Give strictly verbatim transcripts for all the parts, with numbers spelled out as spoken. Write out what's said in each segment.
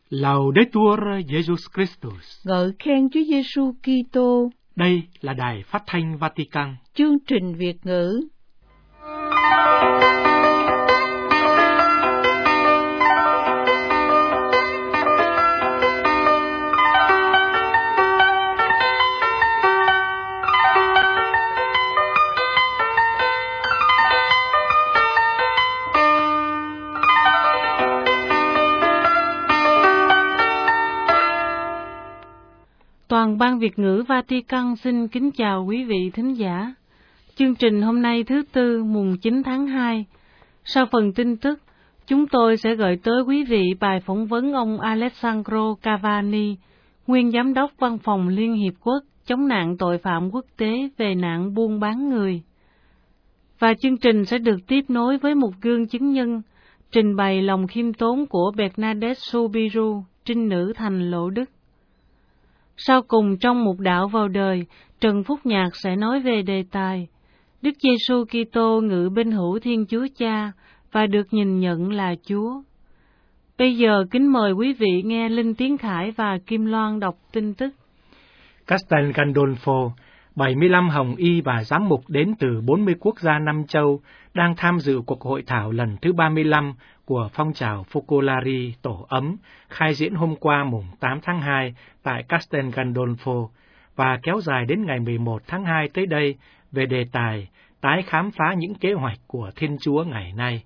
Laudetur Jesus Christus. Ngợi khen Chúa Giêsu Kitô. Đây là Đài Phát thanh Vatican. Chương trình Việt ngữ. Toàn ban Việt ngữ Vatican xin kính chào quý vị thính giả. Chương trình hôm nay thứ Tư mùng chín tháng hai. Sau phần tin tức, chúng tôi sẽ gửi tới quý vị bài phỏng vấn ông Alessandro Cavani, nguyên giám đốc Văn phòng Liên Hiệp Quốc chống nạn tội phạm quốc tế về nạn buôn bán người. Và chương trình sẽ được tiếp nối với một gương chứng nhân, trình bày lòng khiêm tốn của Bernadette Soubirous, trinh nữ thành Lộ Đức. Sau cùng trong Mục đạo vào đời, Trần Phúc Nhạc sẽ nói về đề tài Đức Giêsu Kitô ngự bên hữu Thiên Chúa Cha và được nhìn nhận là Chúa. Bây giờ kính mời quý vị nghe Linh Tiến Khải và Kim Loan đọc tin tức. Castel Gandolfo, bảy mươi lăm hồng y và giám mục đến từ bốn mươi quốc gia năm châu đang tham dự cuộc hội thảo lần thứ ba mươi lăm của phong trào Focolari Tổ ấm khai diễn hôm qua mùng tám tháng hai tại Castel Gandolfo và kéo dài đến ngày mười một tháng hai tới đây về đề tài tái khám phá những kế hoạch của Thiên Chúa ngày nay.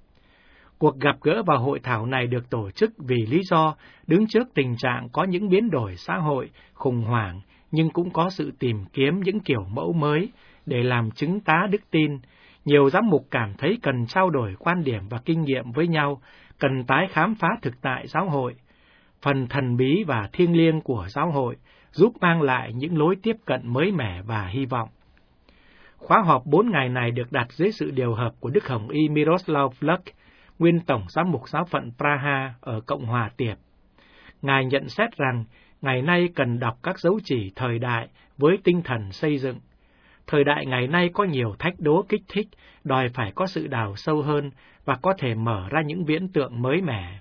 Cuộc gặp gỡ và hội thảo này được tổ chức vì lý do đứng trước tình trạng có những biến đổi xã hội khủng hoảng, nhưng cũng có sự tìm kiếm những kiểu mẫu mới để làm chứng tá đức tin. Nhiều giám mục cảm thấy cần trao đổi quan điểm và kinh nghiệm với nhau, cần tái khám phá thực tại giáo hội, phần thần bí và thiêng liêng của giáo hội, giúp mang lại những lối tiếp cận mới mẻ và hy vọng. Khóa họp bốn ngày này được đặt dưới sự điều hợp của Đức Hồng Y Miroslav Vlk, nguyên Tổng giám mục giáo phận Praha ở Cộng hòa Tiệp. Ngài nhận xét rằng, ngày nay cần đọc các dấu chỉ thời đại với tinh thần xây dựng. Thời đại ngày nay có nhiều thách đố kích thích, đòi phải có sự đào sâu hơn và có thể mở ra những viễn tượng mới mẻ.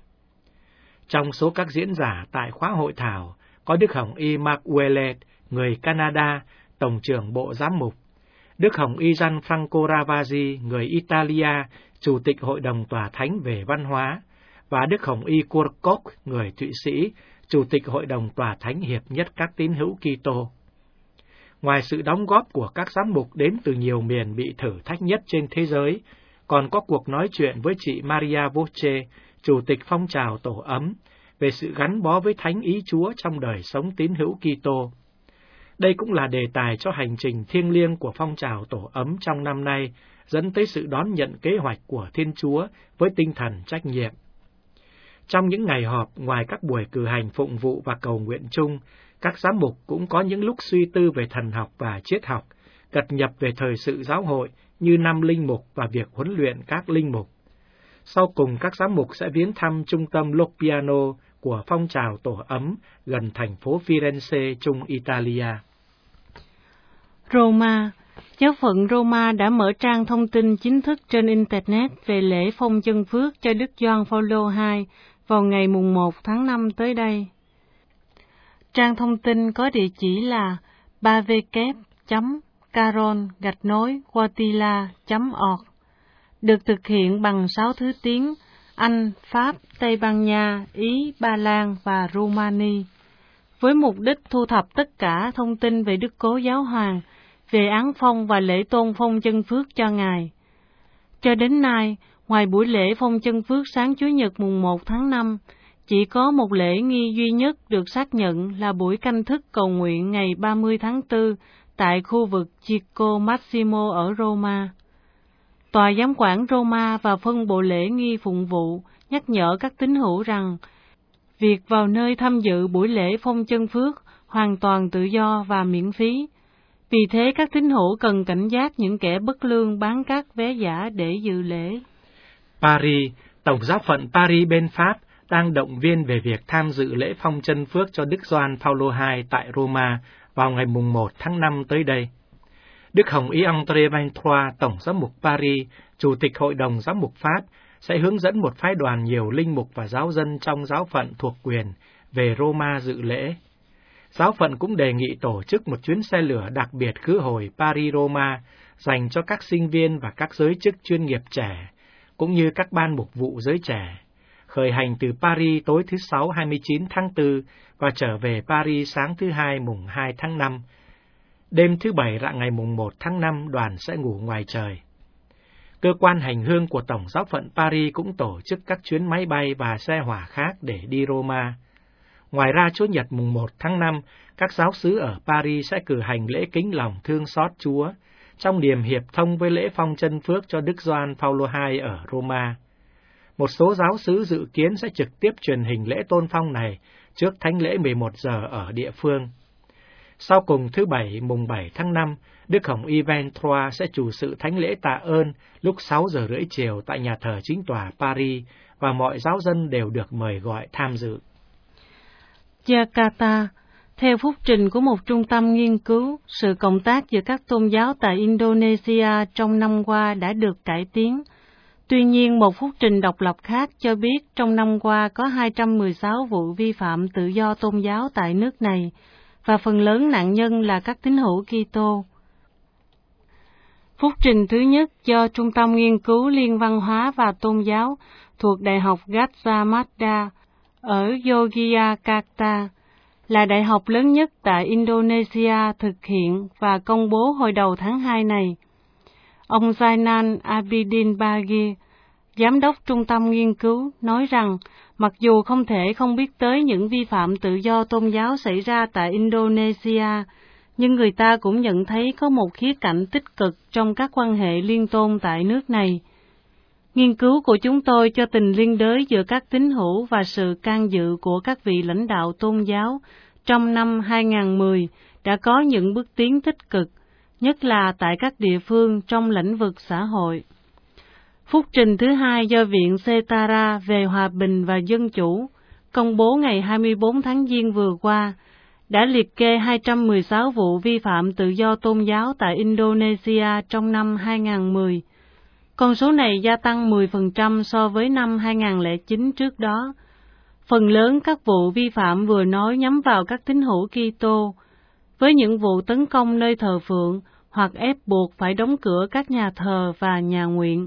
Trong số các diễn giả tại khóa hội thảo, có Đức Hồng Y Mark Ouellet, người Canada, Tổng trưởng Bộ Giám mục, Đức Hồng Y Gianfranco Ravasi, người Italia, Chủ tịch Hội đồng Tòa Thánh về Văn hóa, và Đức Hồng Y Kurt Koch, người Thụy Sĩ, Chủ tịch Hội đồng Tòa Thánh Hiệp nhất các tín hữu Kitô. Ngoài sự đóng góp của các giám mục đến từ nhiều miền bị thử thách nhất trên thế giới, còn có cuộc nói chuyện với chị Maria Voce, Chủ tịch phong trào Tổ ấm, về sự gắn bó với Thánh Ý Chúa trong đời sống tín hữu Kitô. Đây cũng là đề tài cho hành trình thiêng liêng của phong trào Tổ ấm trong năm nay, dẫn tới sự đón nhận kế hoạch của Thiên Chúa với tinh thần trách nhiệm. Trong những ngày họp, ngoài các buổi cử hành phụng vụ và cầu nguyện chung, các giám mục cũng có những lúc suy tư về thần học và triết học, cập nhật về thời sự giáo hội như năm linh mục và việc huấn luyện các linh mục. Sau cùng, các giám mục sẽ viếng thăm trung tâm Loppiano của phong trào Tổ ấm gần thành phố Firenze, Trung Italia. Roma. Giáo phận Roma đã mở trang thông tin chính thức trên Internet về lễ phong chân phước cho Đức Gioan Phaolô đệ nhị vào ngày mùng một tháng năm tới đây. Trang thông tin có địa chỉ là ba w chấm caron gạch nối guatila chấm org, được thực hiện bằng sáu thứ tiếng Anh, Pháp, Tây Ban Nha, Ý, Ba Lan và Rumani, với mục đích thu thập tất cả thông tin về Đức Cố Giáo Hoàng, về án phong và lễ tôn phong chân phước cho Ngài. Cho đến nay, ngoài buổi lễ phong chân phước sáng Chủ nhật mùng một tháng năm, chỉ có một lễ nghi duy nhất được xác nhận là buổi canh thức cầu nguyện ngày ba mươi tháng tư tại khu vực Chico Massimo ở Roma. Tòa giám quản Roma và phân bộ lễ nghi phụng vụ nhắc nhở các tín hữu rằng việc vào nơi tham dự buổi lễ phong chân phước hoàn toàn tự do và miễn phí. Vì thế các tín hữu cần cảnh giác những kẻ bất lương bán các vé giả để dự lễ. Paris, Tổng giáo phận Paris bên Pháp đang động viên về việc tham dự lễ phong chân phước cho Đức Gioan Phaolô đệ nhị tại Roma vào ngày mùng một tháng năm tới đây. Đức Hồng Y André Vintroy, Tổng giám mục Paris, Chủ tịch Hội đồng Giám mục Pháp, sẽ hướng dẫn một phái đoàn nhiều linh mục và giáo dân trong giáo phận thuộc quyền về Roma dự lễ. Giáo phận cũng đề nghị tổ chức một chuyến xe lửa đặc biệt khứ hồi Paris-Roma dành cho các sinh viên và các giới chức chuyên nghiệp trẻ, cũng như các ban mục vụ giới trẻ, khởi hành từ Paris tối thứ Sáu hai mươi chín tháng tư và trở về Paris sáng thứ Hai mùng hai tháng năm. Đêm thứ Bảy rạng ngày mùng một tháng năm, đoàn sẽ ngủ ngoài trời. Cơ quan hành hương của Tổng giáo phận Paris cũng tổ chức các chuyến máy bay và xe hỏa khác để đi Roma. Ngoài ra, Chủ nhật mùng một tháng năm, các giáo xứ ở Paris sẽ cử hành lễ kính lòng thương xót Chúa, trong niềm hiệp thông với lễ phong chân phước cho Đức Gioan Phaolô hai ở Roma. Một số giáo xứ dự kiến sẽ trực tiếp truyền hình lễ tôn phong này trước thánh lễ mười một giờ ở địa phương. Sau cùng thứ Bảy mùng bảy tháng năm, Đức Hồng Y Ventura sẽ chủ sự thánh lễ tạ ơn lúc sáu giờ rưỡi chiều tại nhà thờ chính tòa Paris, và mọi giáo dân đều được mời gọi tham dự. Jakarta. Theo phúc trình của một trung tâm nghiên cứu, sự cộng tác giữa các tôn giáo tại Indonesia trong năm qua đã được cải tiến. Tuy nhiên, một phúc trình độc lập khác cho biết trong năm qua có hai trăm mười sáu vụ vi phạm tự do tôn giáo tại nước này, và phần lớn nạn nhân là các tín hữu Kitô. Phúc trình thứ nhất do Trung tâm Nghiên cứu Liên văn hóa và Tôn giáo thuộc Đại học Gadjah Mada ở Yogyakarta, là đại học lớn nhất tại Indonesia thực hiện và công bố hồi đầu tháng hai này. Ông Zainal Abidin Bagi, Giám đốc Trung tâm Nghiên cứu, nói rằng mặc dù không thể không biết tới những vi phạm tự do tôn giáo xảy ra tại Indonesia, nhưng người ta cũng nhận thấy có một khía cạnh tích cực trong các quan hệ liên tôn tại nước này. Nghiên cứu của chúng tôi cho tình liên đới giữa các tín hữu và sự can dự của các vị lãnh đạo tôn giáo trong năm hai nghìn không trăm mười đã có những bước tiến tích cực, nhất là tại các địa phương trong lĩnh vực xã hội. Phúc trình thứ hai do Viện Setara về Hòa bình và Dân chủ, công bố ngày hai mươi bốn tháng Giêng vừa qua, đã liệt kê hai trăm mười sáu vụ vi phạm tự do tôn giáo tại Indonesia trong năm hai nghìn không trăm mười. Con số này gia tăng mười phần trăm so với năm hai nghìn không trăm lẻ chín trước đó. Phần lớn các vụ vi phạm vừa nói nhắm vào các tín hữu Kitô, với những vụ tấn công nơi thờ phượng hoặc ép buộc phải đóng cửa các nhà thờ và nhà nguyện.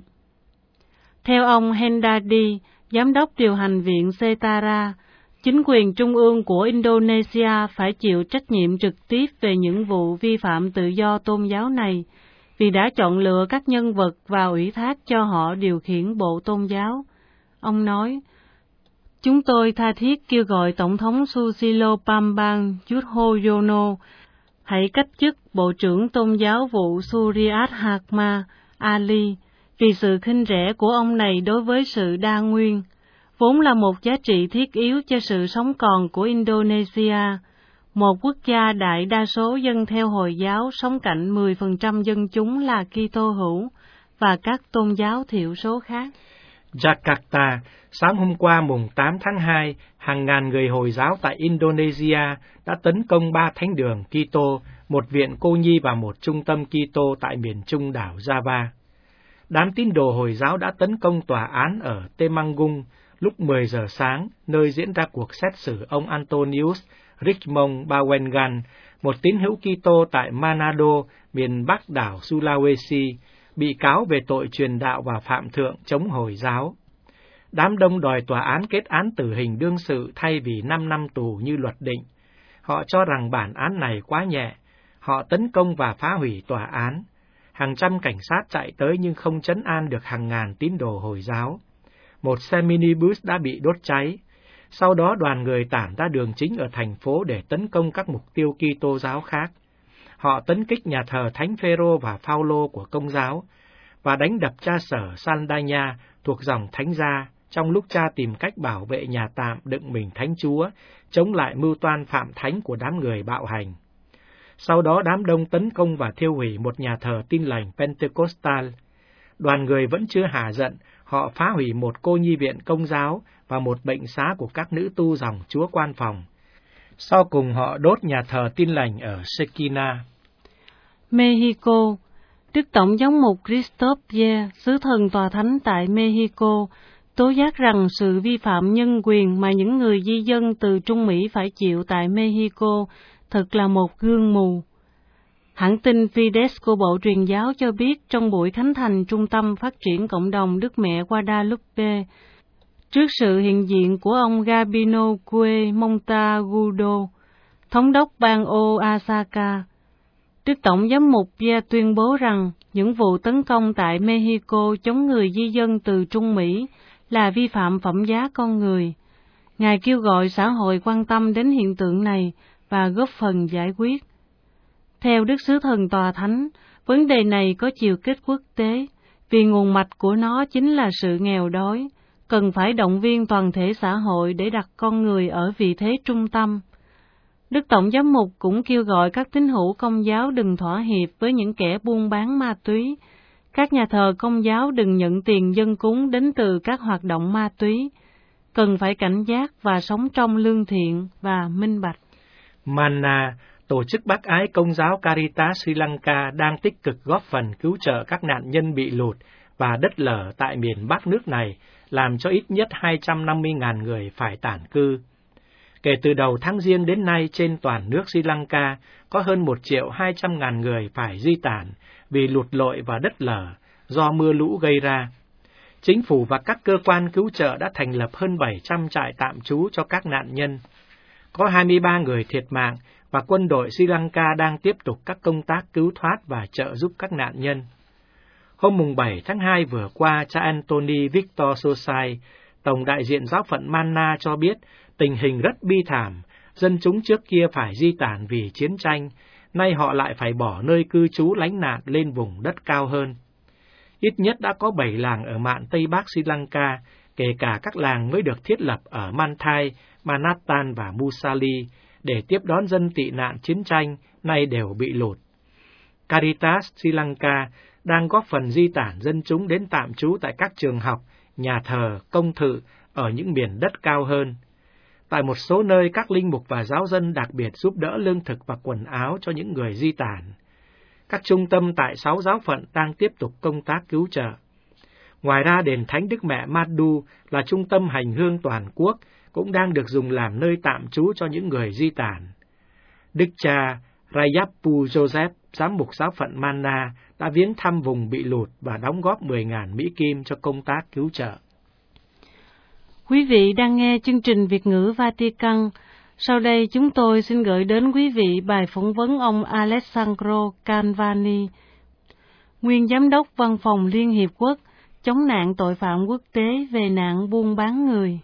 Theo ông Hendadi, Giám đốc điều hành Viện Setara, chính quyền trung ương của Indonesia phải chịu trách nhiệm trực tiếp về những vụ vi phạm tự do tôn giáo này, vì đã chọn lựa các nhân vật và ủy thác cho họ điều khiển bộ tôn giáo. Ông nói, chúng tôi tha thiết kêu gọi Tổng thống Susilo Bambang Yudhoyono hãy cách chức Bộ trưởng Tôn giáo vụ Suriat Hakma Ali vì sự khinh rẻ của ông này đối với sự đa nguyên, vốn là một giá trị thiết yếu cho sự sống còn của Indonesia, một quốc gia đại đa số dân theo Hồi giáo sống cạnh mười phần trăm dân chúng là Kitô hữu và các tôn giáo thiểu số khác. Jakarta, sáng hôm qua mùng tám tháng hai, hàng ngàn người Hồi giáo tại Indonesia đã tấn công ba thánh đường Kitô, một viện cô nhi và một trung tâm Kitô tại miền trung đảo Java. Đám tín đồ Hồi giáo đã tấn công tòa án ở Temanggung lúc mười giờ sáng, nơi diễn ra cuộc xét xử ông Antonius Richmond Bawengan, một tín hữu Kitô tại Manado, miền bắc đảo Sulawesi, bị cáo về tội truyền đạo và phạm thượng chống Hồi giáo. Đám đông đòi tòa án kết án tử hình đương sự thay vì năm năm tù như luật định. Họ cho rằng bản án này quá nhẹ. Họ tấn công và phá hủy tòa án. Hàng trăm cảnh sát chạy tới nhưng không trấn an được hàng ngàn tín đồ Hồi giáo. Một xe minibus đã bị đốt cháy. Sau đó đoàn người tản ra đường chính ở thành phố để tấn công các mục tiêu Kitô giáo khác. Họ tấn kích nhà thờ Thánh Phêrô và Phaolô của Công giáo và đánh đập cha sở Sandanya thuộc dòng Thánh gia trong lúc cha tìm cách bảo vệ nhà tạm đựng mình Thánh Chúa, chống lại mưu toan phạm thánh của đám người bạo hành. Sau đó đám đông tấn công và thiêu hủy một nhà thờ Tin lành Pentecostal. Đoàn người vẫn chưa hả giận, họ phá hủy một cô nhi viện Công giáo và một bệnh xá của các nữ tu dòng Chúa Quan Phòng. Sau cùng họ đốt nhà thờ Tin lành ở Sekina. Mexico. Đức Tổng giám mục Christophe, sứ thần tòa thánh tại Mexico, tố giác rằng sự vi phạm nhân quyền mà những người di dân từ Trung Mỹ phải chịu tại Mexico thật là một gương mù. Hãng tin Fides của Bộ Truyền giáo cho biết trong buổi khánh thành Trung tâm Phát triển Cộng đồng Đức Mẹ Guadalupe, trước sự hiện diện của ông Gabino Cue Montagudo, thống đốc bang Oaxaca, Đức Tổng giám mục Pia tuyên bố rằng những vụ tấn công tại Mexico chống người di dân từ Trung Mỹ là vi phạm phẩm giá con người. Ngài kêu gọi xã hội quan tâm đến hiện tượng này và góp phần giải quyết. Theo Đức Sứ Thần Tòa Thánh, vấn đề này có chiều kích quốc tế, vì nguồn mạch của nó chính là sự nghèo đói, cần phải động viên toàn thể xã hội để đặt con người ở vị thế trung tâm. Đức Tổng giám mục cũng kêu gọi các tín hữu Công giáo đừng thỏa hiệp với những kẻ buôn bán ma túy. Các nhà thờ Công giáo đừng nhận tiền dân cúng đến từ các hoạt động ma túy, cần phải cảnh giác và sống trong lương thiện và minh bạch. Mana, tổ chức bác ái Công giáo Caritas Sri Lanka đang tích cực góp phần cứu trợ các nạn nhân bị lụt và đất lở tại miền Bắc nước này, làm cho ít nhất hai trăm năm mươi nghìn người phải tản cư. Kể từ đầu tháng Giêng đến nay, trên toàn nước Sri Lanka có hơn một triệu hai trăm ngàn người phải di tản vì lụt lội và đất lở do mưa lũ gây ra. Chính phủ và các cơ quan cứu trợ đã thành lập hơn bảy trăm trại tạm trú cho các nạn nhân. Có hai mươi ba người thiệt mạng và quân đội Sri Lanka đang tiếp tục các công tác cứu thoát và trợ giúp các nạn nhân. Hôm bảy tháng hai vừa qua, cha Anthony Victor Sosai, Tổng đại diện giáo phận Mana cho biết tình hình rất bi thảm, dân chúng trước kia phải di tản vì chiến tranh, nay họ lại phải bỏ nơi cư trú lánh nạn lên vùng đất cao hơn. Ít nhất đã có bảy làng ở mạn Tây Bắc Sri Lanka, kể cả các làng mới được thiết lập ở Manthai, Manhattan và Musali, để tiếp đón dân tị nạn chiến tranh, nay đều bị lụt. Caritas Sri Lanka đang góp phần di tản dân chúng đến tạm trú tại các trường học, nhà thờ, công thự ở những miền đất cao hơn. Tại một số nơi, các linh mục và giáo dân đặc biệt giúp đỡ lương thực và quần áo cho những người di tản. Các trung tâm tại sáu giáo phận đang tiếp tục công tác cứu trợ. Ngoài ra, đền Thánh Đức Mẹ Madhu là trung tâm hành hương toàn quốc, cũng đang được dùng làm nơi tạm trú cho những người di tản. Đức cha Rayapu Joseph, giám mục giáo phận Mana, đã viếng thăm vùng bị lụt và đóng góp mười nghìn Mỹ Kim cho công tác cứu trợ. Quý vị đang nghe chương trình Việt ngữ Vatican. Sau đây chúng tôi xin gửi đến quý vị bài phỏng vấn ông Alessandro Canvani, nguyên Giám đốc Văn phòng Liên Hiệp Quốc chống nạn tội phạm quốc tế về nạn buôn bán người.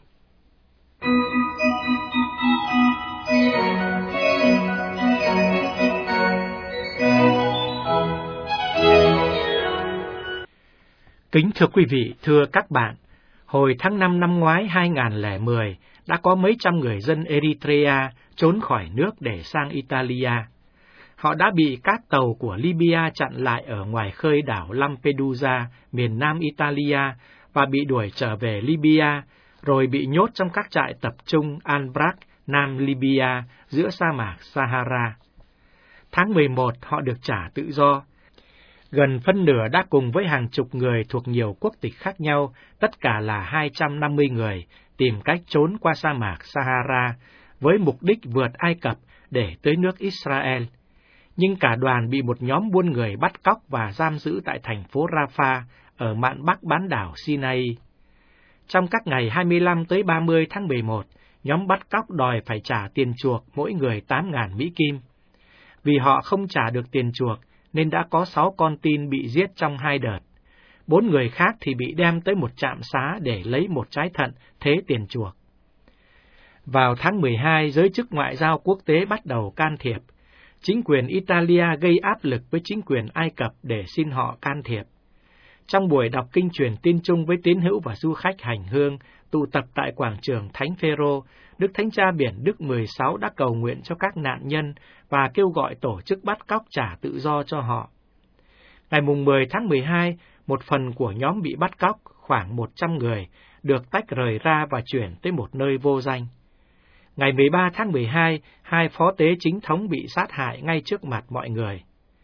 Kính thưa quý vị, thưa các bạn, hồi tháng năm năm ngoái hai nghìn không trăm lẻ mười, đã có mấy trăm người dân Eritrea trốn khỏi nước để sang Italia. Họ đã bị các tàu của Libya chặn lại ở ngoài khơi đảo Lampedusa, miền nam Italia, và bị đuổi trở về Libya, rồi bị nhốt trong các trại tập trung Al-Brak, nam Libya, giữa sa mạc Sahara. Tháng mười một, họ được trả tự do. Gần phân nửa đã cùng với hàng chục người thuộc nhiều quốc tịch khác nhau, tất cả là hai trăm năm mươi người, tìm cách trốn qua sa mạc Sahara, với mục đích vượt Ai Cập để tới nước Israel. Nhưng cả đoàn bị một nhóm buôn người bắt cóc và giam giữ tại thành phố Rafah, ở mạn bắc bán đảo Sinai. Trong các ngày hai mươi lăm tới ba mươi tháng mười một, nhóm bắt cóc đòi phải trả tiền chuộc mỗi người tám nghìn Mỹ Kim. Vì họ không trả được tiền chuộc, nên đã có sáu con tin bị giết trong hai đợt. Bốn người khác thì bị đem tới một trạm xá để lấy một trái thận thế tiền chuộc. Vào tháng mười hai, giới chức ngoại giao quốc tế bắt đầu can thiệp. Chính quyền Italia gây áp lực với chính quyền Ai Cập để xin họ can thiệp. Trong buổi đọc kinh truyền tin chung với tín hữu và du khách hành hương tụ tập tại quảng trường Thánh Phêrô, Đức Thánh Cha Biển Đức mười sáu đã cầu nguyện cho các nạn nhân và kêu gọi tổ chức bắt cóc trả tự do cho họ. Ngày mười tháng mười hai, một phần của nhóm bị bắt cóc, khoảng một trăm người, được tách rời ra và chuyển tới một nơi vô danh. Ngày mười ba tháng mười hai, hai phó tế chính thống bị sát hại ngay trước mặt mọi người.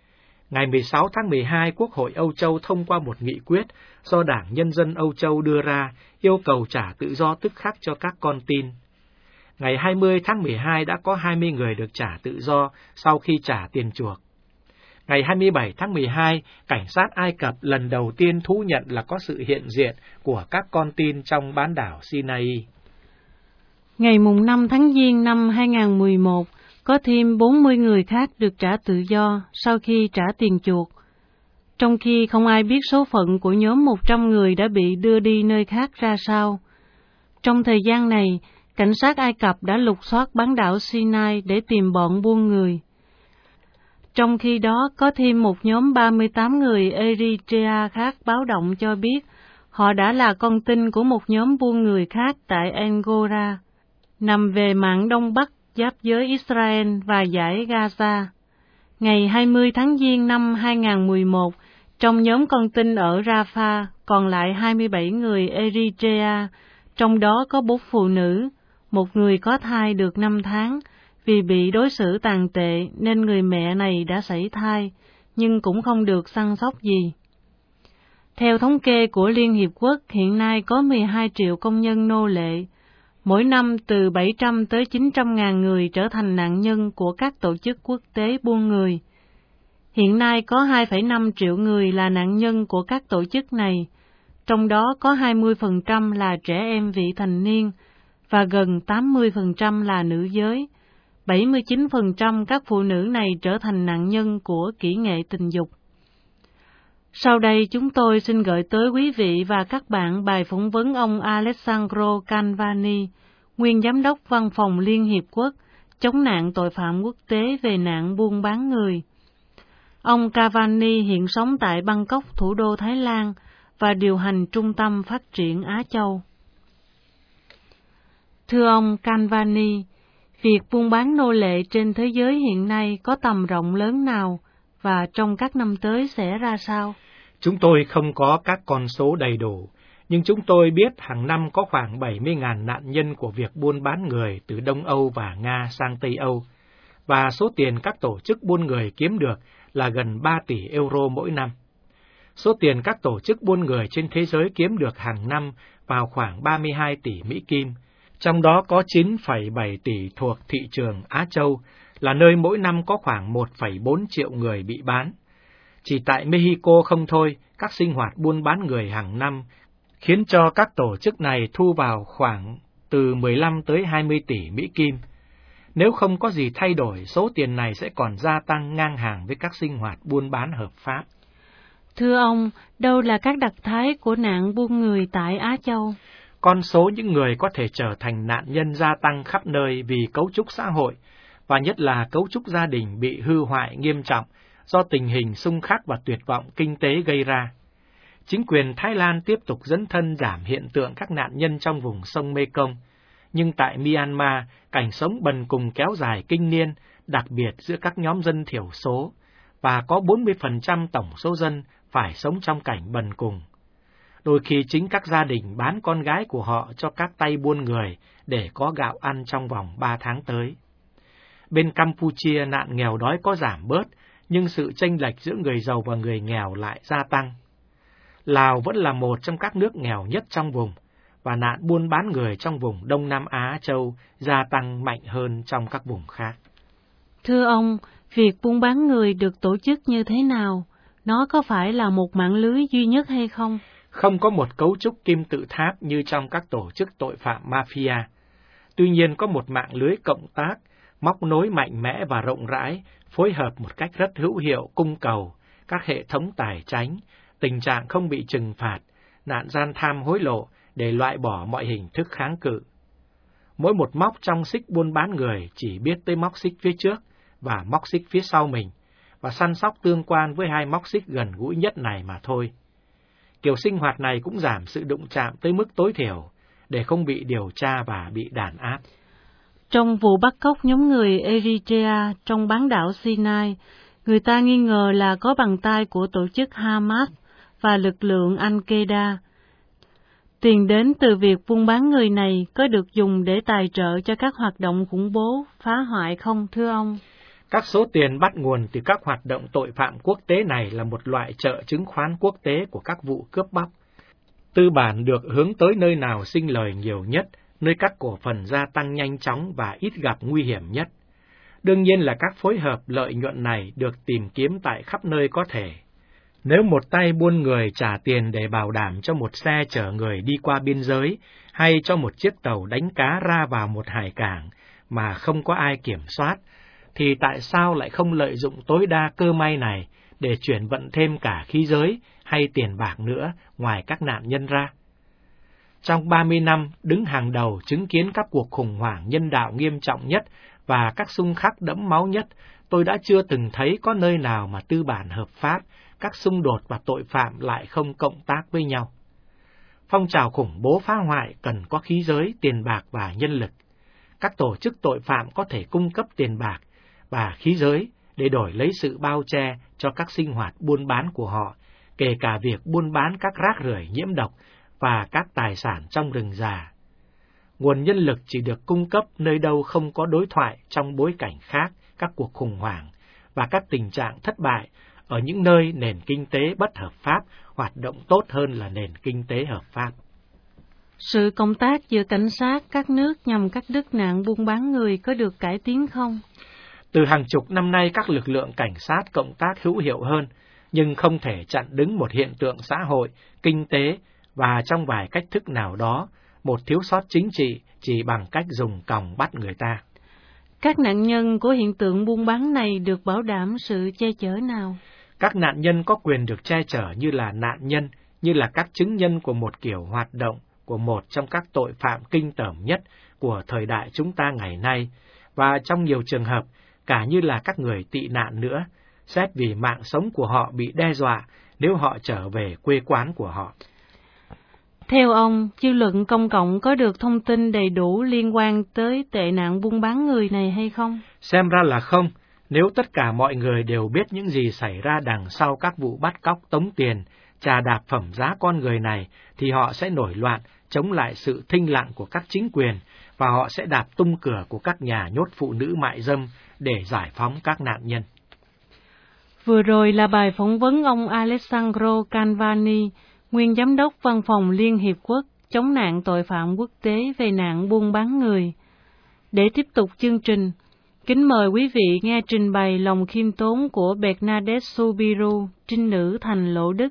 Ngày mười sáu tháng mười hai, Quốc hội Âu Châu thông qua một nghị quyết do Đảng Nhân dân Âu Châu đưa ra, yêu cầu trả tự do tức khắc cho các con tin. Ngày hai mươi tháng mười hai đã có hai mươi người được trả tự do sau khi trả tiền chuộc. Ngày hai mươi bảy tháng mười hai, cảnh sát Ai Cập lần đầu tiên thú nhận là có sự hiện diện của các con tin trong bán đảo Sinai. Ngày mùng năm tháng Giêng năm hai nghìn không trăm mười một, có thêm bốn mươi người khác được trả tự do sau khi trả tiền chuộc, trong khi không ai biết số phận của nhóm một trăm người đã bị đưa đi nơi khác ra sao. Trong thời gian này, cảnh sát Ai Cập đã lục soát bán đảo Sinai để tìm bọn buôn người. Trong khi đó, có thêm một nhóm ba mươi tám người Eritrea khác báo động cho biết họ đã là con tin của một nhóm buôn người khác tại Angora, nằm về mạn Đông Bắc giáp giới Israel và dải Gaza. Ngày hai mươi tháng Giêng năm hai nghìn không trăm mười một, trong nhóm con tin ở Rafah còn lại hai mươi bảy người Eritrea, trong đó có bốn phụ nữ, một người có thai được năm tháng. Vì bị đối xử tàn tệ nên người mẹ này đã sảy thai, nhưng cũng không được săn sóc gì. Theo thống kê của Liên Hiệp Quốc, hiện nay có mười hai triệu công nhân nô lệ. Mỗi năm từ bảy trăm tới chín trăm ngàn người trở thành nạn nhân của các tổ chức quốc tế buôn người. Hiện nay có hai phẩy năm triệu người là nạn nhân của các tổ chức này, trong đó có hai mươi phần trăm là trẻ em vị thành niên và gần tám mươi phần trăm là nữ giới. bảy mươi chín phần trăm các phụ nữ này trở thành nạn nhân của kỹ nghệ tình dục. Sau đây chúng tôi xin gửi tới quý vị và các bạn bài phỏng vấn ông Alessandro Canvani, nguyên Giám đốc Văn phòng Liên Hiệp Quốc, chống nạn tội phạm quốc tế về nạn buôn bán người. Ông Cavani hiện sống tại Bangkok, thủ đô Thái Lan, và điều hành Trung tâm Phát triển Á Châu. Thưa ông Canvani, việc buôn bán nô lệ trên thế giới hiện nay có tầm rộng lớn nào và trong các năm tới sẽ ra sao? Chúng tôi không có các con số đầy đủ, nhưng chúng tôi biết hàng năm có khoảng bảy mươi nghìn nạn nhân của việc buôn bán người từ Đông Âu và Nga sang Tây Âu, và số tiền các tổ chức buôn người kiếm được là gần ba tỷ euro mỗi năm. Số tiền các tổ chức buôn người trên thế giới kiếm được hàng năm vào khoảng ba mươi hai tỷ Mỹ Kim, trong đó có chín phẩy bảy tỷ thuộc thị trường Á Châu, là nơi mỗi năm có khoảng một phẩy bốn triệu người bị bán. Chỉ tại Mexico không thôi, các sinh hoạt buôn bán người hàng năm khiến cho các tổ chức này thu vào khoảng từ mười lăm tới hai mươi tỷ Mỹ Kim. Nếu không có gì thay đổi, số tiền này sẽ còn gia tăng ngang hàng với các sinh hoạt buôn bán hợp pháp. Thưa ông, đâu là các đặc thái của nạn buôn người tại Á Châu? Con số những người có thể trở thành nạn nhân gia tăng khắp nơi vì cấu trúc xã hội, và nhất là cấu trúc gia đình bị hư hoại nghiêm trọng do tình hình xung khắc và tuyệt vọng kinh tế gây ra. Chính quyền Thái Lan tiếp tục dấn thân giảm hiện tượng các nạn nhân trong vùng sông Mekong, nhưng tại Myanmar, cảnh sống bần cùng kéo dài kinh niên, đặc biệt giữa các nhóm dân thiểu số, và có bốn mươi phần trăm tổng số dân phải sống trong cảnh bần cùng. Đôi khi chính các gia đình bán con gái của họ cho các tay buôn người để có gạo ăn trong vòng ba tháng tới. Bên Campuchia, nạn nghèo đói có giảm bớt, nhưng sự chênh lệch giữa người giàu và người nghèo lại gia tăng. Lào vẫn là một trong các nước nghèo nhất trong vùng, và nạn buôn bán người trong vùng Đông Nam Á Châu gia tăng mạnh hơn trong các vùng khác. Thưa ông, việc buôn bán người được tổ chức như thế nào? Nó có phải là một mạng lưới duy nhất hay không? Không có một cấu trúc kim tự tháp như trong các tổ chức tội phạm mafia. Tuy nhiên có một mạng lưới cộng tác, móc nối mạnh mẽ và rộng rãi, phối hợp một cách rất hữu hiệu cung cầu, các hệ thống tài chánh, tình trạng không bị trừng phạt, nạn gian tham hối lộ để loại bỏ mọi hình thức kháng cự. Mỗi một móc trong xích buôn bán người chỉ biết tới móc xích phía trước và móc xích phía sau mình, và săn sóc tương quan với hai móc xích gần gũi nhất này mà thôi. Kiểu sinh hoạt này cũng giảm sự đụng chạm tới mức tối thiểu, để không bị điều tra và bị đàn áp. Trong vụ bắt cóc nhóm người Eritrea trong bán đảo Sinai, người ta nghi ngờ là có bàn tay của tổ chức Hamas và lực lượng Al-Qaeda. Tiền đến từ việc buôn bán người này có được dùng để tài trợ cho các hoạt động khủng bố, phá hoại không thưa ông? Các số tiền bắt nguồn từ các hoạt động tội phạm quốc tế này là một loại chợ chứng khoán quốc tế của các vụ cướp bóc. Tư bản được hướng tới nơi nào sinh lời nhiều nhất, nơi các cổ phần gia tăng nhanh chóng và ít gặp nguy hiểm nhất. Đương nhiên là các phối hợp lợi nhuận này được tìm kiếm tại khắp nơi có thể. Nếu một tay buôn người trả tiền để bảo đảm cho một xe chở người đi qua biên giới, hay cho một chiếc tàu đánh cá ra vào một hải cảng mà không có ai kiểm soát, thì tại sao lại không lợi dụng tối đa cơ may này để chuyển vận thêm cả khí giới hay tiền bạc nữa ngoài các nạn nhân ra? Trong ba mươi năm đứng hàng đầu chứng kiến các cuộc khủng hoảng nhân đạo nghiêm trọng nhất và các xung khắc đẫm máu nhất, tôi đã chưa từng thấy có nơi nào mà tư bản hợp pháp, các xung đột và tội phạm lại không cộng tác với nhau. Phong trào khủng bố phá hoại cần có khí giới, tiền bạc và nhân lực. Các tổ chức tội phạm có thể cung cấp tiền bạc và khí giới để đổi lấy sự bao che cho các sinh hoạt buôn bán của họ, kể cả việc buôn bán các rác rưởi nhiễm độc và các tài sản trong rừng già. Nguồn nhân lực chỉ được cung cấp nơi đâu không có đối thoại trong bối cảnh khác, các cuộc khủng hoảng và các tình trạng thất bại ở những nơi nền kinh tế bất hợp pháp hoạt động tốt hơn là nền kinh tế hợp pháp. Sự cộng tác giữa cảnh sát các nước nhằm cắt đứt nạn buôn bán người có được cải tiến không? Từ hàng chục năm nay, các lực lượng cảnh sát cộng tác hữu hiệu hơn, nhưng không thể chặn đứng một hiện tượng xã hội, kinh tế và trong vài cách thức nào đó, một thiếu sót chính trị chỉ bằng cách dùng còng bắt người ta. Các nạn nhân của hiện tượng buôn bán này được bảo đảm sự che chở nào? Các nạn nhân có quyền được che chở như là nạn nhân, như là các chứng nhân của một kiểu hoạt động của một trong các tội phạm kinh tởm nhất của thời đại chúng ta ngày nay, và trong nhiều trường hợp, cả như là các người tị nạn nữa, xét vì mạng sống của họ bị đe dọa nếu họ trở về quê quán của họ. Theo ông, dư luận công cộng có được thông tin đầy đủ liên quan tới tệ nạn buôn bán người này hay không? Xem ra là không. Nếu tất cả mọi người đều biết những gì xảy ra đằng sau các vụ bắt cóc tống tiền, chà đạp phẩm giá con người này, thì họ sẽ nổi loạn, chống lại sự thinh lặng của các chính quyền, và họ sẽ đạp tung cửa của các nhà nhốt phụ nữ mại dâm để giải phóng các nạn nhân. Vừa rồi là bài phỏng vấn ông Alessandro Canvani, nguyên giám đốc Văn phòng Liên Hiệp Quốc chống nạn tội phạm quốc tế về nạn buôn bán người. Để tiếp tục chương trình, kính mời quý vị nghe trình bày Lòng khiêm tốn của Bernadette Soubirous, trinh nữ thành Lỗ Đức.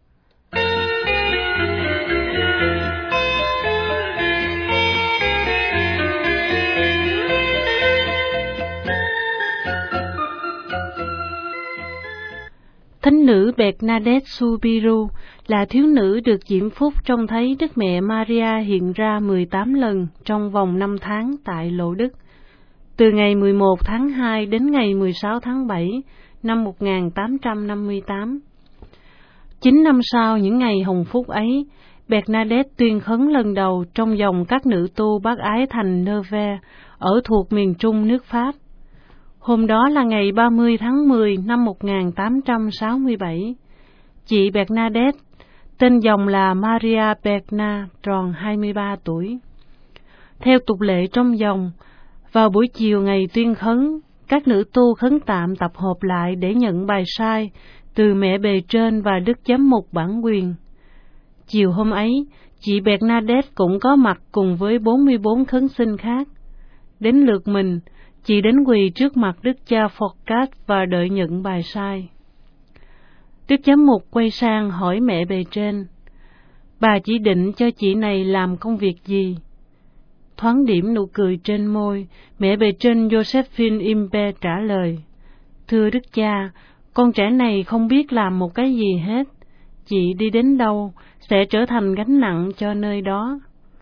Thánh nữ Bernadette Soubirous là thiếu nữ được diễm phúc trông thấy Đức Mẹ Maria hiện ra mười tám lần trong vòng năm tháng tại Lỗ Đức, từ ngày mười một tháng hai đến ngày mười sáu tháng bảy năm một nghìn tám trăm năm mươi tám. Chín năm sau những ngày hồng phúc ấy, Bernadette tuyên khấn lần đầu trong dòng các nữ tu bác ái thành Nevers ở thuộc miền trung nước Pháp. Hôm đó là ngày ba mươi tháng mười năm một nghìn tám trăm sáu mươi bảy. Chị Bernadette, tên dòng là Maria Bernard, tròn hai mươi ba tuổi. Theo tục lệ trong dòng, vào buổi chiều ngày tuyên khấn, các nữ tu khấn tạm tập hợp lại để nhận bài sai từ mẹ bề trên và đức giám mục bản quyền. Chiều hôm ấy, chị Bernadette cũng có mặt cùng với bốn mươi bốn khấn sinh khác. Đến lượt mình, chị đến quỳ trước mặt đức cha Phocas và đợi nhận bài sai. Đức giám mục quay sang hỏi mẹ bề trên, bà chỉ định cho chị này làm công việc gì? Thoáng điểm nụ cười trên môi, mẹ bề trên Josephine Impe trả lời, thưa đức cha, con trẻ này không biết làm một cái gì hết. Chị đi đến đâu sẽ trở thành gánh nặng cho nơi đó.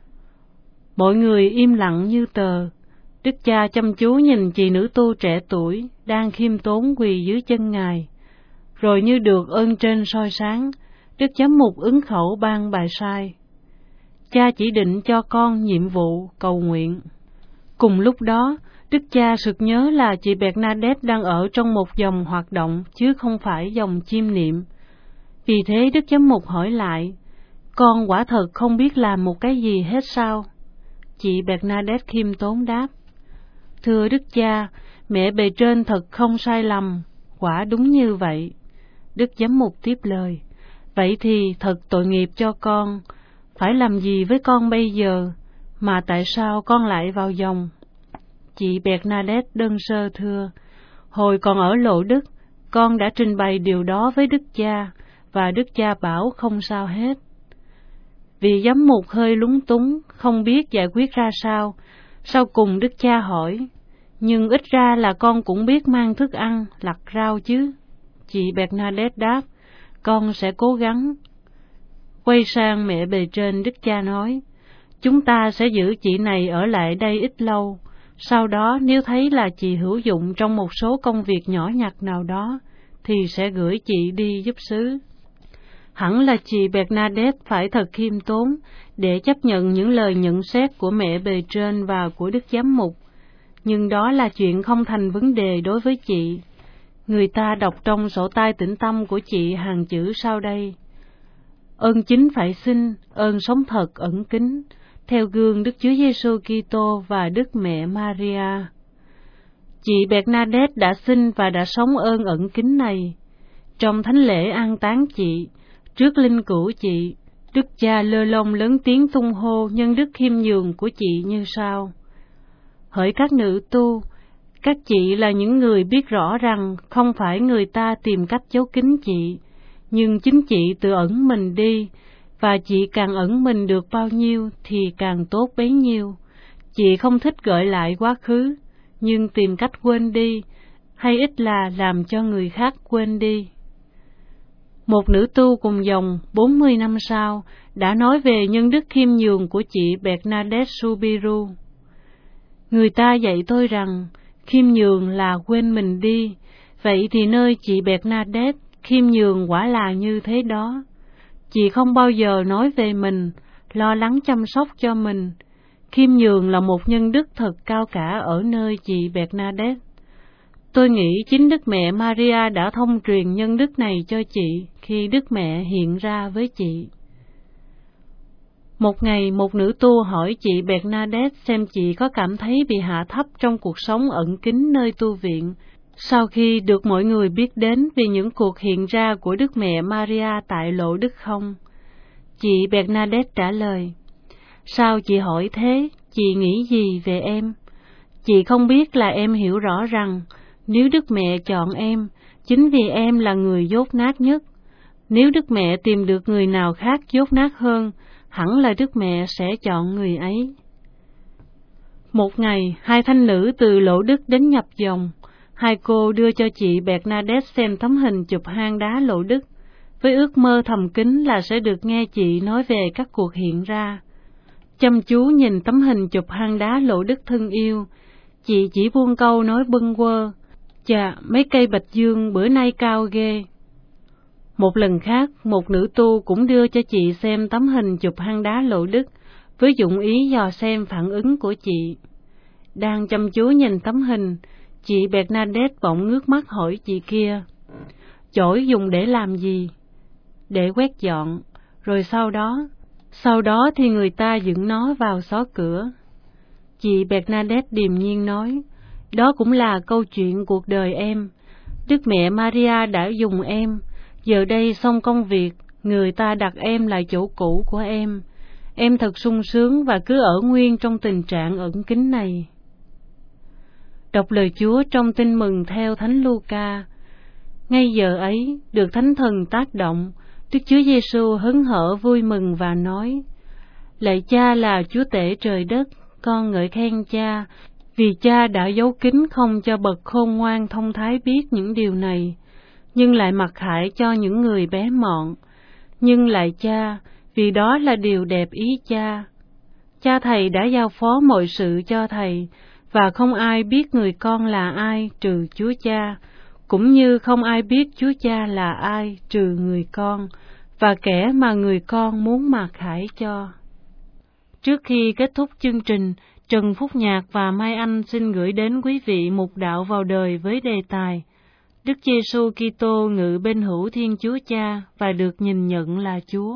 Mọi người im lặng như tờ. Đức cha chăm chú nhìn chị nữ tu trẻ tuổi đang khiêm tốn quỳ dưới chân Ngài. Rồi như được ơn trên soi sáng, đức giám mục ứng khẩu ban bài sai. Cha chỉ định cho con nhiệm vụ cầu nguyện. Cùng lúc đó, đức cha sực nhớ là chị Bernadette đang ở trong một dòng hoạt động chứ không phải dòng chiêm niệm. Vì thế đức giám mục hỏi lại, con quả thật không biết làm một cái gì hết sao? Chị Bernadette khiêm tốn đáp, thưa đức cha, Mẹ bề trên thật không sai lầm, quả đúng như vậy. Đức giám mục tiếp lời, vậy thì thật tội nghiệp cho con, phải làm gì với con bây giờ, mà tại sao con lại vào dòng? Chị Bernadette đơn sơ thưa, hồi còn ở Lộ Đức, con đã trình bày điều đó với Đức Cha, và Đức Cha bảo không sao hết. Vị giám mục hơi lúng túng, không biết giải quyết ra sao, sau cùng Đức Cha hỏi, nhưng ít ra là con cũng biết mang thức ăn, lặt rau chứ? Chị Bernadette đáp, con sẽ cố gắng. Quay sang mẹ bề trên, Đức Cha nói, chúng ta sẽ giữ chị này ở lại đây ít lâu, sau đó nếu thấy là chị hữu dụng trong một số công việc nhỏ nhặt nào đó, thì sẽ gửi chị đi giúp xứ. Hẳn là chị Bernadette phải thật khiêm tốn để chấp nhận những lời nhận xét của mẹ bề trên và của Đức Giám mục, nhưng đó là chuyện không thành vấn đề đối với chị. Người ta đọc trong sổ tay tĩnh tâm của chị hàng chữ sau đây: ơn chính phải xin, ơn sống thật ẩn kính, theo gương Đức Chúa Giêsu Kitô và Đức Mẹ Maria. Chị Bernadette đã xin và đã sống ơn ẩn kính này. Trong thánh lễ an táng chị, trước linh cữu chị, Đức Cha Lơ Lông lớn tiếng tung hô nhân đức khiêm nhường của chị như sau: hỡi các nữ tu, các chị là những người biết rõ rằng không phải người ta tìm cách giấu kín chị, nhưng chính chị tự ẩn mình đi, và chị càng ẩn mình được bao nhiêu thì càng tốt bấy nhiêu. Chị không thích gợi lại quá khứ, nhưng tìm cách quên đi, hay ít là làm cho người khác quên đi. Một nữ tu cùng dòng bốn mươi năm sau đã nói về nhân đức khiêm nhường của chị Bernadette Soubirous. Người ta dạy tôi rằng khiêm nhường là quên mình đi, vậy thì nơi chị Bernadette, khiêm nhường quả là như thế đó. Chị không bao giờ nói về mình, lo lắng chăm sóc cho mình. Khiêm nhường là một nhân đức thật cao cả ở nơi chị Bernadette. Tôi nghĩ chính Đức Mẹ Maria đã thông truyền nhân đức này cho chị khi Đức Mẹ hiện ra với chị. Một ngày, một nữ tu hỏi chị Bernadette xem chị có cảm thấy bị hạ thấp trong cuộc sống ẩn kín nơi tu viện, sau khi được mọi người biết đến vì những cuộc hiện ra của Đức Mẹ Maria tại Lộ Đức không? Chị Bernadette trả lời, sao chị hỏi thế, chị nghĩ gì về em? Chị không biết là em hiểu rõ rằng, nếu Đức Mẹ chọn em, chính vì em là người dốt nát nhất. Nếu Đức Mẹ tìm được người nào khác dốt nát hơn, hẳn là Đức Mẹ sẽ chọn người ấy. Một ngày, hai thanh nữ từ Lộ Đức đến nhập dòng. Hai cô đưa cho chị Bernadette xem tấm hình chụp hang đá Lộ Đức, với ước mơ thầm kín là sẽ được nghe chị nói về các cuộc hiện ra. Chăm chú nhìn tấm hình chụp hang đá Lộ Đức thân yêu, chị chỉ buông câu nói bâng quơ, chà, mấy cây bạch dương bữa nay cao ghê. Một lần khác, một nữ tu cũng đưa cho chị xem tấm hình chụp hang đá Lộ Đức, với dụng ý dò xem phản ứng của chị. Đang chăm chú nhìn tấm hình, chị Bernadette bỗng ngước mắt hỏi chị kia, chổi dùng để làm gì? Để quét dọn, rồi sau đó, sau đó thì người ta dựng nó vào xó cửa. Chị Bernadette điềm nhiên nói, đó cũng là câu chuyện cuộc đời em. Đức Mẹ Maria đã dùng em, giờ đây xong công việc, người ta đặt em lại chỗ cũ của em. Em thật sung sướng và cứ ở nguyên trong tình trạng ẩn kín này. Đọc lời Chúa trong Tin Mừng theo Thánh Luca. Ngay giờ ấy, được Thánh Thần tác động, Đức Chúa Giêsu hớn hở vui mừng và nói, lạy Cha là Chúa tể trời đất, con ngợi khen Cha, vì Cha đã giấu kín không cho bậc khôn ngoan thông thái biết những điều này, nhưng lại mặc khải cho những người bé mọn. Nhưng lạy Cha, vì đó là điều đẹp ý Cha. Cha Thầy đã giao phó mọi sự cho Thầy, và không ai biết người con là ai trừ Chúa Cha, cũng như không ai biết Chúa Cha là ai trừ người con, và kẻ mà người con muốn mặc khải cho. Trước khi kết thúc chương trình, Trần Phúc Nhạc và Mai Anh xin gửi đến quý vị mục đạo vào đời với đề tài Đức Giêsu Kitô ngự bên hữu Thiên Chúa Cha và được nhìn nhận là Chúa.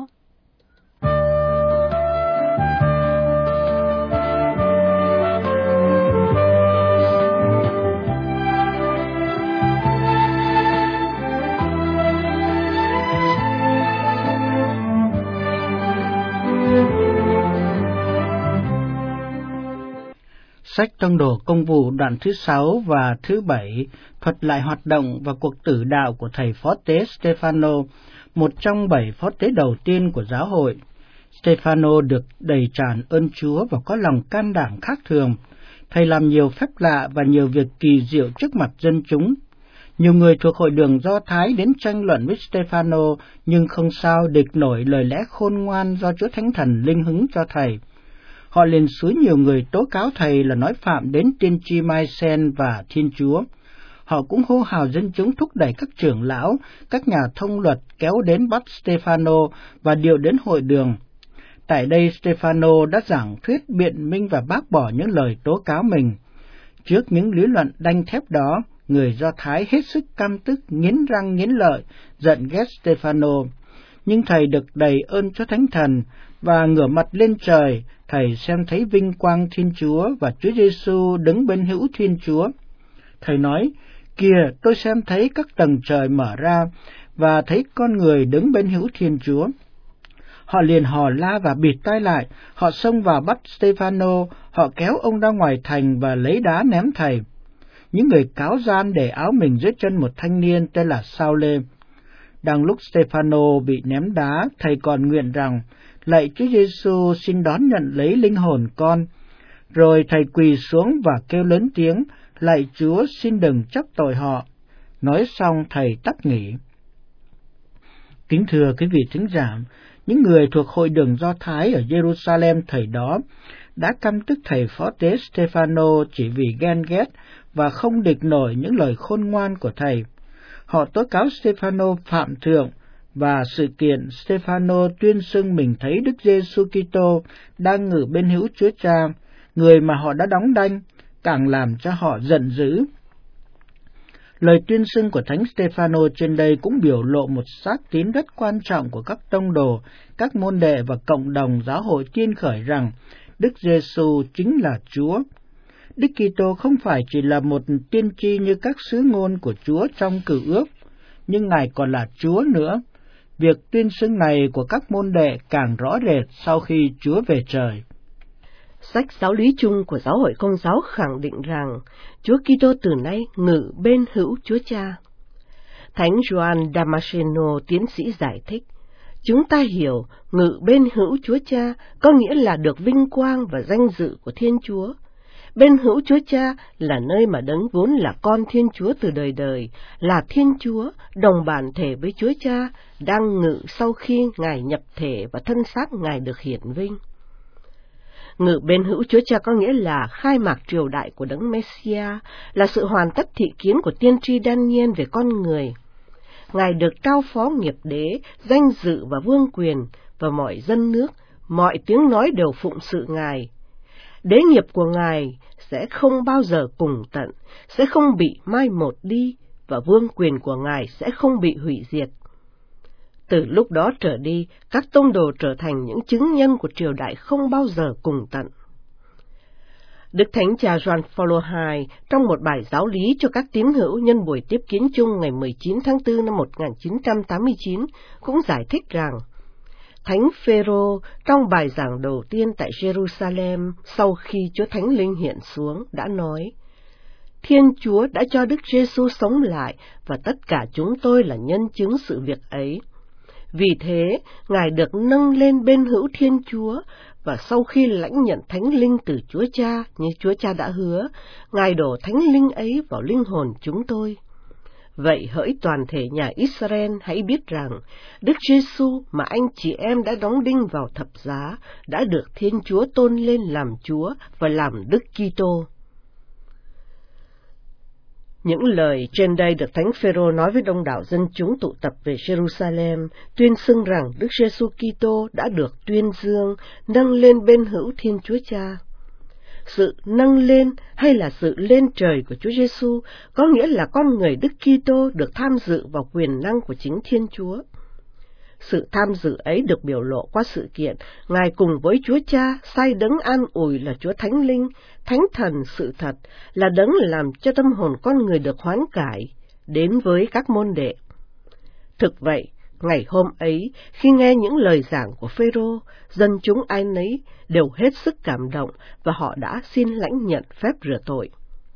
Sách Tông đồ Công vụ đoạn thứ sáu và thứ bảy thuật lại hoạt động và cuộc tử đạo của thầy phó tế Stefano, một trong bảy phó tế đầu tiên của giáo hội. Stefano được đầy tràn ơn Chúa và có lòng can đảm khác thường. Thầy làm nhiều phép lạ và nhiều việc kỳ diệu trước mặt dân chúng. Nhiều người thuộc hội đường Do Thái đến tranh luận với Stefano, nhưng không sao địch nổi lời lẽ khôn ngoan do Chúa Thánh Thần linh hứng cho thầy. Họ liền xúi nhiều người tố cáo thầy là nói phạm đến tiên tri Mai-sen và Thiên Chúa. Họ cũng hô hào dân chúng thúc đẩy các trưởng lão, các nhà thông luật kéo đến bắt Stefano và điều đến hội đường. Tại đây, Stefano đã giảng thuyết biện minh và bác bỏ những lời tố cáo mình. Trước những lý luận đanh thép đó, người Do Thái hết sức căm tức, nghiến răng nghiến lợi, giận ghét Stefano. Nhưng thầy được đầy ơn Chúa Thánh Thần, và ngửa mặt lên trời, thầy xem thấy vinh quang Thiên Chúa và Chúa Giêsu đứng bên hữu Thiên Chúa. Thầy nói, kìa, tôi xem thấy các tầng trời mở ra, và thấy con người đứng bên hữu Thiên Chúa. Họ liền hò la và bịt tai lại, họ xông vào bắt Stefano, họ kéo ông ra ngoài thành và lấy đá ném thầy. Những người cáo gian để áo mình dưới chân một thanh niên tên là Sao-lê. Đang lúc Stefano bị ném đá, thầy còn nguyện rằng, lạy Chúa Giêsu xin đón nhận lấy linh hồn con. Rồi thầy quỳ xuống và kêu lớn tiếng, lạy Chúa xin đừng chấp tội họ. Nói xong thầy tắt nghỉ. Kính thưa quý vị thính giả, những người thuộc hội đường Do Thái ở Jerusalem thời đó đã căm tức thầy phó tế Stefano chỉ vì ghen ghét và không địch nổi những lời khôn ngoan của thầy. Họ tố cáo Stefano phạm thượng, và sự kiện Stefano tuyên xưng mình thấy Đức Giêsu Kitô đang ngự bên hữu Chúa Cha, người mà họ đã đóng đanh, càng làm cho họ giận dữ. Lời tuyên xưng của Thánh Stefano trên đây cũng biểu lộ một xác tín rất quan trọng của các tông đồ, các môn đệ và cộng đồng giáo hội tiên khởi rằng Đức Giêsu chính là Chúa. Đức Kitô không phải chỉ là một tiên tri như các sứ ngôn của Chúa trong Cựu Ước, nhưng Ngài còn là Chúa nữa. Việc tuyên xưng này của các môn đệ càng rõ rệt sau khi Chúa về trời. Sách giáo lý chung của giáo hội Công giáo khẳng định rằng Chúa Kitô từ nay ngự bên hữu Chúa Cha. Thánh Gioan Damasceno tiến sĩ giải thích, chúng ta hiểu ngự bên hữu Chúa Cha có nghĩa là được vinh quang và danh dự của Thiên Chúa. Bên hữu Chúa Cha là nơi mà Đấng vốn là con Thiên Chúa từ đời đời, là Thiên Chúa, đồng bản thể với Chúa Cha, đang ngự sau khi Ngài nhập thể và thân xác Ngài được hiển vinh. Ngự bên hữu Chúa Cha có nghĩa là khai mạc triều đại của Đấng Messia, là sự hoàn tất thị kiến của tiên tri Daniel về con người. Ngài được trao phó nghiệp đế, danh dự và vương quyền, và mọi dân nước, mọi tiếng nói đều phụng sự Ngài. Đế nghiệp của Ngài sẽ không bao giờ cùng tận, sẽ không bị mai một đi, và vương quyền của Ngài sẽ không bị hủy diệt. Từ lúc đó trở đi, các tông đồ trở thành những chứng nhân của triều đại không bao giờ cùng tận. Đức Thánh Cha Gioan Phaolô đệ nhị trong một bài giáo lý cho các tín hữu nhân buổi tiếp kiến chung ngày mười chín tháng tư năm một nghìn chín trăm tám mươi chín cũng giải thích rằng, Thánh Phêrô trong bài giảng đầu tiên tại Jerusalem sau khi Chúa Thánh Linh hiện xuống đã nói, Thiên Chúa đã cho Đức Giêsu sống lại và tất cả chúng tôi là nhân chứng sự việc ấy. Vì thế, Ngài được nâng lên bên hữu Thiên Chúa, và sau khi lãnh nhận Thánh Linh từ Chúa Cha như Chúa Cha đã hứa, Ngài đổ Thánh Linh ấy vào linh hồn chúng tôi. Vậy hỡi toàn thể nhà Israel hãy biết rằng, Đức Giêsu mà anh chị em đã đóng đinh vào thập giá, đã được Thiên Chúa tôn lên làm Chúa và làm Đức Kitô. Những lời trên đây được Thánh Phêrô nói với đông đảo dân chúng tụ tập về Jerusalem, tuyên xưng rằng Đức Giêsu Kitô đã được tuyên dương, nâng lên bên hữu Thiên Chúa Cha. Sự nâng lên hay là sự lên trời của Chúa Giêsu có nghĩa là con người Đức Kitô được tham dự vào quyền năng của chính Thiên Chúa. Sự tham dự ấy được biểu lộ qua sự kiện Ngài cùng với Chúa Cha sai Đấng an ủi là Chúa Thánh Linh, Thánh Thần sự thật, là Đấng làm cho tâm hồn con người được hoán cải, đến với các môn đệ. Thực vậy, Ngày hôm ấy, khi nghe những lời giảng của Phêrô, dân chúng ai nấy đều hết sức cảm động và họ đã xin lãnh nhận phép rửa tội.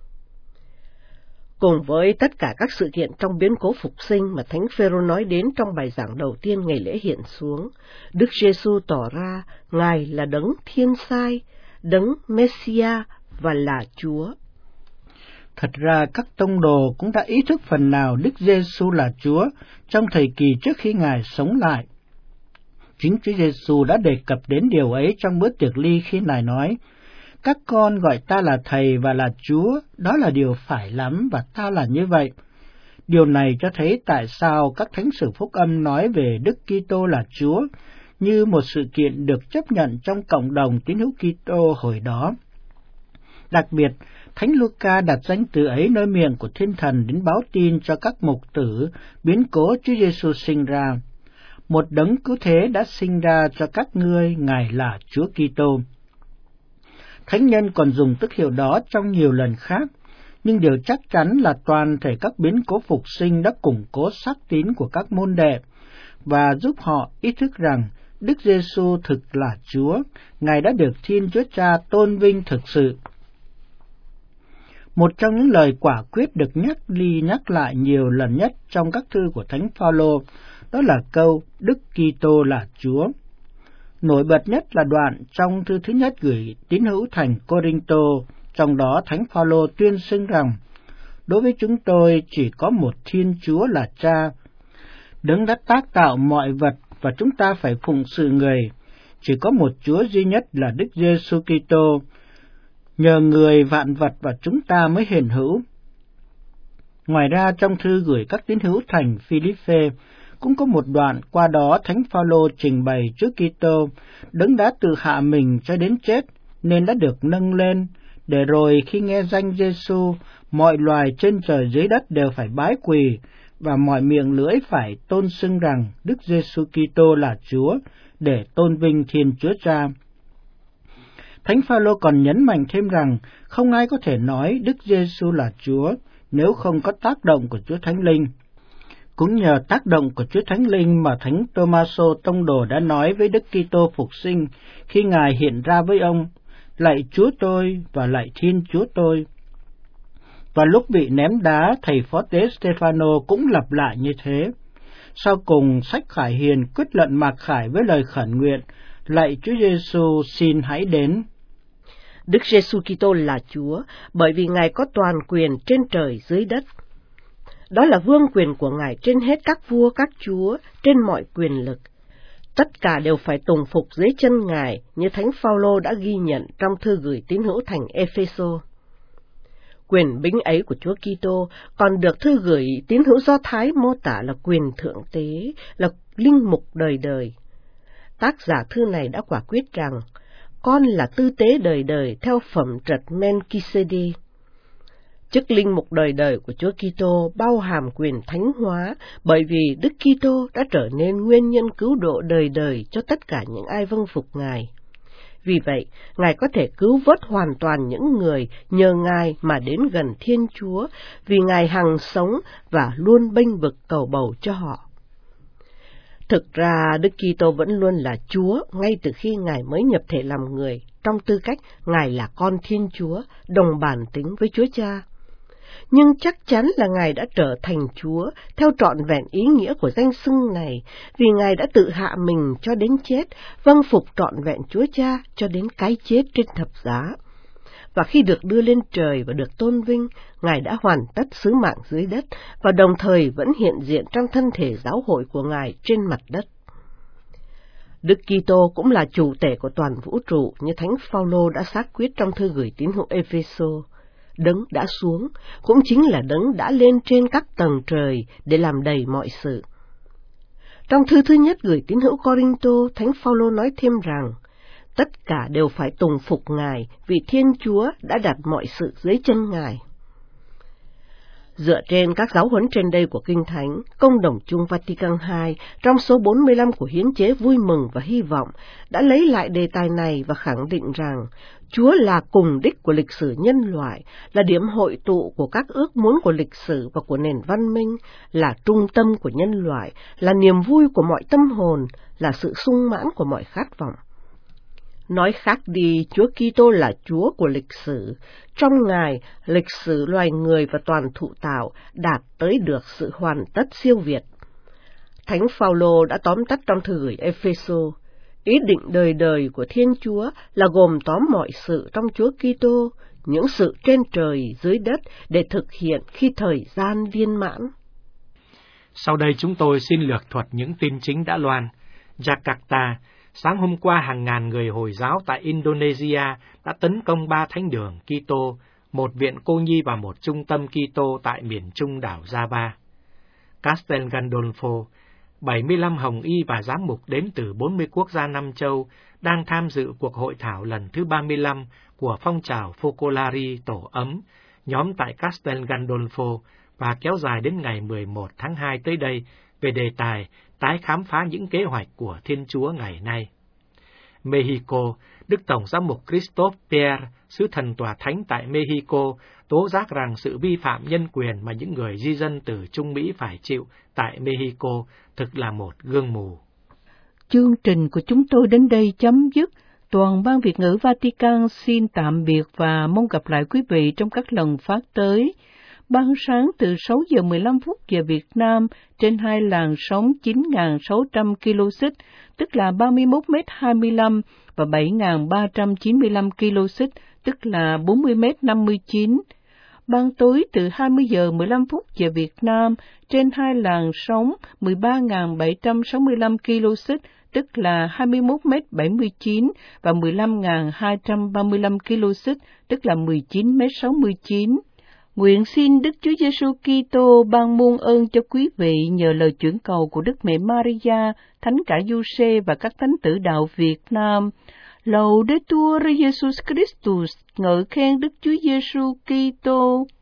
Cùng với tất cả các sự kiện trong biến cố phục sinh mà Thánh Phêrô nói đến trong bài giảng đầu tiên ngày lễ hiện xuống, Đức Giêsu tỏ ra Ngài là đấng thiên sai, đấng Messia và là Chúa. Thật ra các tông đồ cũng đã ý thức phần nào Đức Giêsu là Chúa trong thời kỳ trước khi Ngài sống lại. Chính Chúa Giêsu đã đề cập đến điều ấy trong bữa tiệc ly khi Ngài nói: "Các con gọi ta là Thầy và là Chúa, đó là điều phải lắm và ta là như vậy." Điều này cho thấy tại sao các thánh sử phúc âm nói về Đức Kitô là Chúa như một sự kiện được chấp nhận trong cộng đồng tín hữu Kitô hồi đó. Đặc biệt, Thánh Luca đặt danh từ ấy nơi miệng của Thiên Thần đến báo tin cho các mục tử biến cố Chúa Giêsu sinh ra. Một đấng cứu thế đã sinh ra cho các ngươi, Ngài là Chúa Kitô. Thánh nhân còn dùng tước hiệu đó trong nhiều lần khác, nhưng điều chắc chắn là toàn thể các biến cố phục sinh đã củng cố xác tín của các môn đệ và giúp họ ý thức rằng Đức Giêsu thực là Chúa, Ngài đã được Thiên Chúa Cha tôn vinh thực sự. Một trong những lời quả quyết được nhắc đi nhắc lại nhiều lần nhất trong các thư của Thánh Phaolô, đó là câu Đức Kitô là Chúa. Nổi bật nhất là đoạn trong thư thứ nhất gửi tín hữu thành Cô-rinh-tô, trong đó Thánh Phaolô tuyên xưng rằng: "Đối với chúng tôi chỉ có một Thiên Chúa là Cha, đấng đã tác tạo mọi vật và chúng ta phải phụng sự người. Chỉ có một Chúa duy nhất là Đức Giêsu Kitô, nhờ người vạn vật và chúng ta mới hiện hữu." Ngoài ra, trong thư gửi các tín hữu thành Phi-líp-phê cũng có một đoạn qua đó Thánh Phaolô trình bày Chúa Kitô, đấng đã tự hạ mình cho đến chết nên đã được nâng lên, để rồi khi nghe danh Giêsu, mọi loài trên trời dưới đất đều phải bái quỳ và mọi miệng lưỡi phải tôn xưng rằng Đức Giêsu Kitô là Chúa, để tôn vinh Thiên Chúa Cha. Thánh Phaolô còn nhấn mạnh thêm rằng không ai có thể nói Đức Giêsu là Chúa nếu không có tác động của Chúa Thánh Linh. Cũng nhờ tác động của Chúa Thánh Linh mà Thánh Tô-ma-sô tông đồ đã nói với Đức Kitô phục sinh khi Ngài hiện ra với ông: "Lạy Chúa tôi và lạy Thiên Chúa tôi." Và lúc bị ném đá, thầy phó tế Stefano cũng lặp lại như thế. Sau cùng, sách Khải Hiền quyết luận mặc khải với lời khẩn nguyện: "Lạy Chúa Giêsu, xin hãy đến." Đức Giêsu Kitô là Chúa bởi vì Ngài có toàn quyền trên trời dưới đất. Đó là vương quyền của Ngài trên hết các vua các chúa, trên mọi quyền lực. Tất cả đều phải tùng phục dưới chân Ngài, như Thánh Phaolô đã ghi nhận trong thư gửi tín hữu thành Ê-phê-sô. Quyền bính ấy của Chúa Kitô còn được thư gửi tín hữu Do Thái mô tả là quyền thượng tế, là linh mục đời đời. Tác giả thư này đã quả quyết rằng con là tư tế đời đời theo phẩm trật Melchizedek. Chức linh mục đời đời của Chúa Kitô bao hàm quyền thánh hóa, bởi vì Đức Kitô đã trở nên nguyên nhân cứu độ đời đời cho tất cả những ai vâng phục Ngài. Vì vậy, Ngài có thể cứu vớt hoàn toàn những người nhờ Ngài mà đến gần Thiên Chúa, vì Ngài hằng sống và luôn bênh vực cầu bầu cho họ. Thực ra, Đức Kitô vẫn luôn là Chúa ngay từ khi Ngài mới nhập thể làm người, trong tư cách Ngài là con Thiên Chúa, đồng bản tính với Chúa Cha. Nhưng chắc chắn là Ngài đã trở thành Chúa theo trọn vẹn ý nghĩa của danh xưng này, vì Ngài đã tự hạ mình cho đến chết, vâng phục trọn vẹn Chúa Cha cho đến cái chết trên thập giá. Và khi được đưa lên trời và được tôn vinh, Ngài đã hoàn tất sứ mạng dưới đất và đồng thời vẫn hiện diện trong thân thể giáo hội của Ngài trên mặt đất. Đức Kitô cũng là chủ tể của toàn vũ trụ, như Thánh Phaolô đã xác quyết trong thư gửi tín hữu Ê-phê-sô. Đấng đã xuống cũng chính là đấng đã lên trên các tầng trời để làm đầy mọi sự. Trong thư thứ nhất gửi tín hữu Cô-rinh-tô, Thánh Phaolô nói thêm rằng tất cả đều phải tùng phục Ngài, vì Thiên Chúa đã đặt mọi sự dưới chân Ngài. Dựa trên các giáo huấn trên đây của Kinh Thánh, Công đồng chung Vatican hai trong số bốn mươi lăm của hiến chế Vui mừng và Hy vọng đã lấy lại đề tài này và khẳng định rằng Chúa là cùng đích của lịch sử nhân loại, là điểm hội tụ của các ước muốn của lịch sử và của nền văn minh, là trung tâm của nhân loại, là niềm vui của mọi tâm hồn, là sự sung mãn của mọi khát vọng. Nói khác đi, Chúa Kitô là Chúa của lịch sử. Trong Ngài, lịch sử loài người và toàn thụ tạo đạt tới được sự hoàn tất siêu việt. Thánh Phaolô đã tóm tắt trong thư gửi Epheso, ý định đời đời của Thiên Chúa là gồm tóm mọi sự trong Chúa Kitô, những sự trên trời dưới đất để thực hiện khi thời gian viên mãn. Sau đây chúng tôi xin lược thuật những tin chính đã loan. Jakarta, sáng hôm qua hàng ngàn người Hồi giáo tại Indonesia đã tấn công ba thánh đường Kitô, một viện cô nhi và một trung tâm Kitô tại miền trung đảo Java. Castel Gandolfo, bảy mươi lăm hồng y và giám mục đến từ bốn mươi quốc gia Nam châu đang tham dự cuộc hội thảo lần thứ ba mươi lăm của phong trào Focolari Tổ ấm, nhóm tại Castel Gandolfo và kéo dài đến ngày mười một tháng hai tới đây về đề tài tái khám phá những kế hoạch của Thiên Chúa ngày nay. Mexico, Đức Tổng giám mục Christophe Pierre, sứ thần tòa thánh tại Mexico, tố giác rằng sự vi phạm nhân quyền mà những người di dân từ Trung Mỹ phải chịu tại Mexico thực là một gương mù. Chương trình của chúng tôi đến đây chấm dứt. Toàn ban Việt ngữ Vatican xin tạm biệt và mong gặp lại quý vị trong các lần phát tới. Ban sáng từ sáu giờ mười lăm phút giờ Việt Nam trên hai làn sóng chín nghìn sáu trăm ki lô xích, tức là ba mươi mốt mét hai mươi lăm và bảy nghìn ba trăm chín mươi lăm ki lô xích, tức là bốn mươi mét năm mươi chín. Ban tối từ hai mươi giờ mười lăm phút giờ Việt Nam trên hai làn sóng mười ba nghìn bảy trăm sáu mươi lăm ki lô xích, tức là hai mươi mốt mét bảy mươi chín và mười lăm nghìn hai trăm ba mươi lăm ki lô xích, tức là mười chín mét sáu mươi chín. Nguyện xin Đức Chúa Giêsu Kitô ban muôn ơn cho quý vị nhờ lời chuyển cầu của Đức Mẹ Maria, Thánh cả Giuse và các thánh tử đạo Việt Nam. Laudetur Jesus Christus, ngợi khen Đức Chúa Giêsu Kitô.